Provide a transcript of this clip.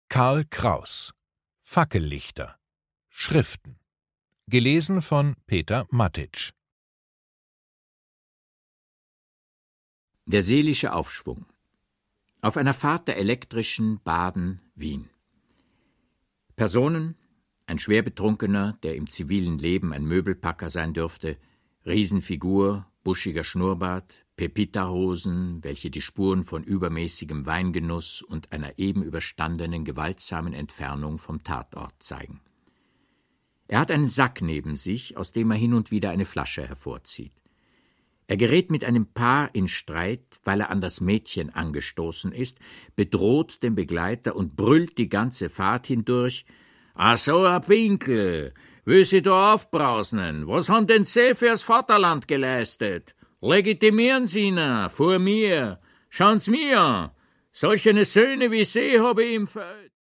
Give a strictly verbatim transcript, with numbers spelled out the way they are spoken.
Karl Kraus. Fackellichter. Schriften. Gelesen von Peter Mattitsch. Der seelische Aufschwung. Auf einer Fahrt der elektrischen Baden-Wien. Personen: ein Schwerbetrunkener, der im zivilen Leben ein Möbelpacker sein dürfte, Riesenfigur, buschiger Schnurrbart, Pepita-Hosen, welche die Spuren von übermäßigem Weingenuss und einer eben überstandenen gewaltsamen Entfernung vom Tatort zeigen. Er hat einen Sack neben sich, aus dem er hin und wieder eine Flasche hervorzieht. Er gerät mit einem Paar in Streit, weil er an das Mädchen angestoßen ist, bedroht den Begleiter und brüllt die ganze Fahrt hindurch: »Ah so, a Pinkel, will sie da aufbrausnen? Was haben denn Sie fürs Vaterland geleistet? Legitimieren Sie ihn vor mir. Schauen's mir an. Solche Söhne wie Sie habe ich im Feld.«